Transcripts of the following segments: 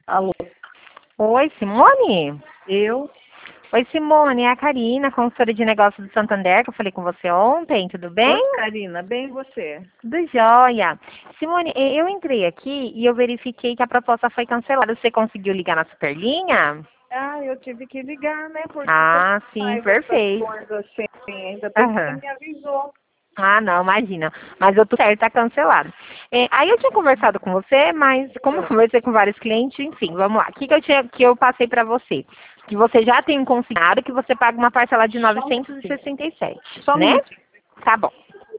Alô, Oi, Simone? eu? Oi, Simone, é a Karina, consultora de negócios do Santander, que eu falei com você ontem, tudo bem? Oi, Karina, bem você? Tudo jóia. Simone, eu entrei aqui e eu verifiquei que a proposta foi cancelada. Você conseguiu ligar na Superlinha? Ah, eu tive que ligar, né? Porque como Ah, sim, faz essas perfeito. coisas assim, ainda bem que você Aham. me avisou. Ah, não, imagina. Mas eu tô certo, tá cancelado. Aí eu tinha conversado com você, mas como eu Ah, conversei com vários clientes, enfim, vamos lá. O que que eu passei pra você? Que você já tem um consignado que você paga uma parcela de Só um minutinho. 967, Só um né? minutinho. Tá bom.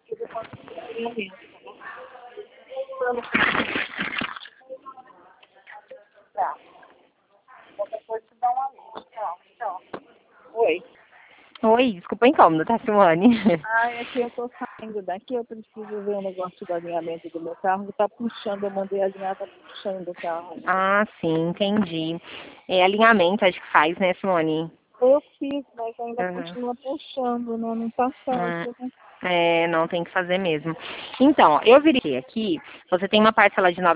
Tá. Qualquer coisa te dá uma luz. Tchau, tchau. Oi. Oi, desculpa o incômodo, tá, Simone? Ah, é que eu tô saindo daqui, eu preciso ver o negócio do alinhamento do meu carro. Tá puxando, eu mandei alinhar, tá puxando o carro. Ah, sim, entendi. Alinhamento, acho que faz, né, Simone? Eu fiz, mas ainda Uhum. continua puxando, né? Não tá certo, né? Não tem que fazer mesmo. Então, ó, eu verifiquei aqui, você tem uma parcela de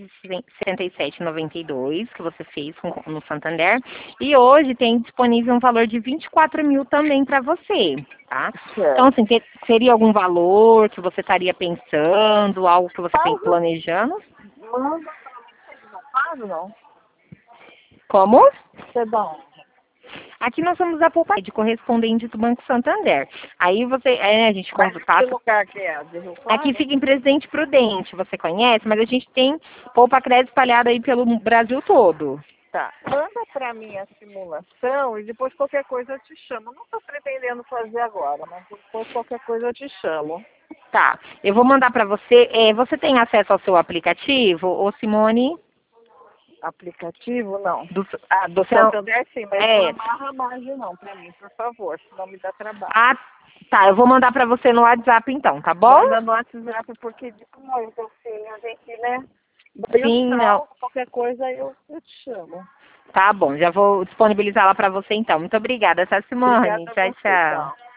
977,92 que você fez no Santander, e hoje tem disponível um valor de 24 mil também para você, tá? Então, Certo. assim, seria algum valor que você estaria pensando, algo que você tem Faz o planejando? manda pra mim, vocês não fazem, não? Como? Você dá onde? Aqui nós somos a Poupa de correspondente do Banco Santander. Aí você, a gente Mas que passa. lugar que é? De Rio Aqui Claro? fica em Presidente Prudente, você conhece, mas a gente tem Poupa Crédito espalhado aí pelo Brasil todo. Tá. Manda pra mim a simulação e depois qualquer coisa eu te chamo. Não tô pretendendo fazer agora, mas depois qualquer coisa eu te chamo. Tá, eu vou mandar para você. Você tem acesso ao seu aplicativo, ô Simone? Aplicativo, não. Do, Ah, do seu, Santander sim, mas não é, amarra a margem não pra mim, por favor, senão me dá trabalho. ah, tá, eu vou mandar para você no WhatsApp então, tá bom? Manda no WhatsApp porque depois, assim, a gente, né? Eu Sim, não. salvo, qualquer coisa eu te chamo. Tá bom, já vou disponibilizar lá para você então. Muito obrigada, tá, Simone? Obrigada a Tchau, você, tchau. tchau.